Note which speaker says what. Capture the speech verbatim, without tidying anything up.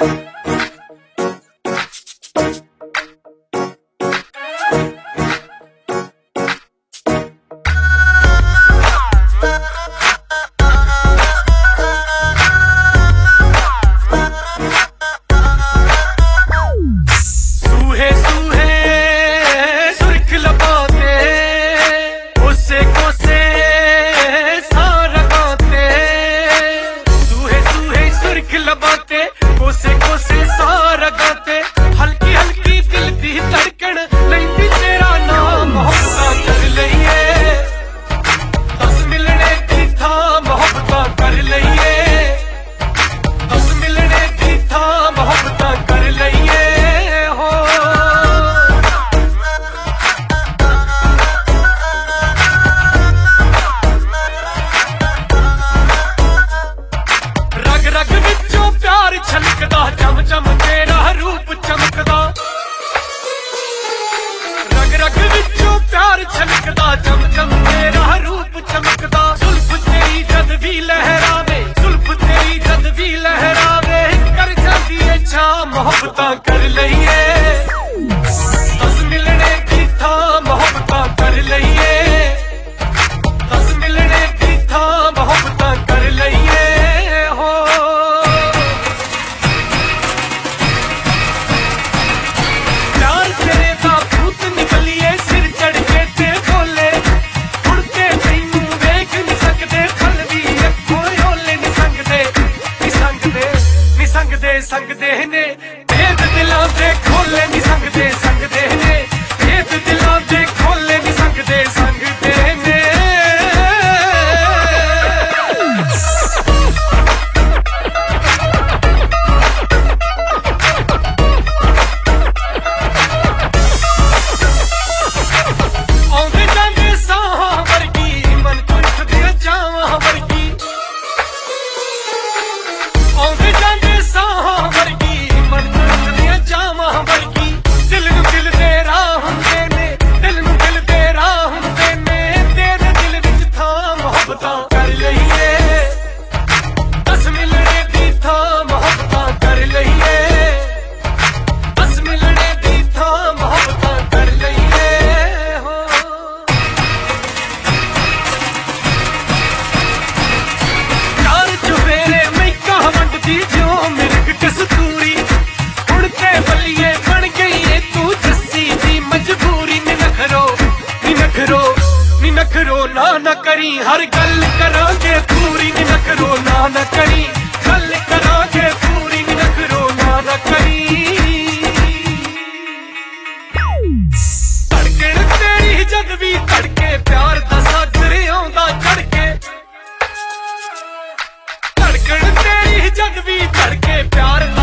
Speaker 1: कोसे कोसे सारा गाते हल्की हल्की दिल दी धड़कन लेंदी तेरा नाम मोहब्बत कर लईए दस मिलने की था मोहब्बत कर लईए दस मिलने की था मोहब्बत कर लईए हो रग रग विचों प्यार छलकदा चम चम तेरा रूप चमकदा रग रग विचों प्यार छलकदा चम चम तेरा रूप चमकदा सुल्फ तेरी जद भी लहरावे सुल्फ तेरी जद भी लहरावे कर जाती इच्छा मोहब्बत कर लईए दस मिलने की था मोहब्बत कर लईए दस मिलने की था मोहब्बत कर लईए हो संगदे ने भेद दिलों दे खोले नी संगदे संगदे ने भेद दिलों दे खोले नी संगदे संगदे ने आंदे जांदे साहां वर्गी मन कुछ दे जावां वर्गी आंदे जांदे साहां नखरो ना न करी हर गल करांगे पूरी नी नखरो ना न करी गल करांगे पूरी नी नखरो ना न करी धड़कन तेरी जद भी धड़के प्यार दा सागर आउंदा चढ़के धड़कन तेरी जद भी धड़के प्यार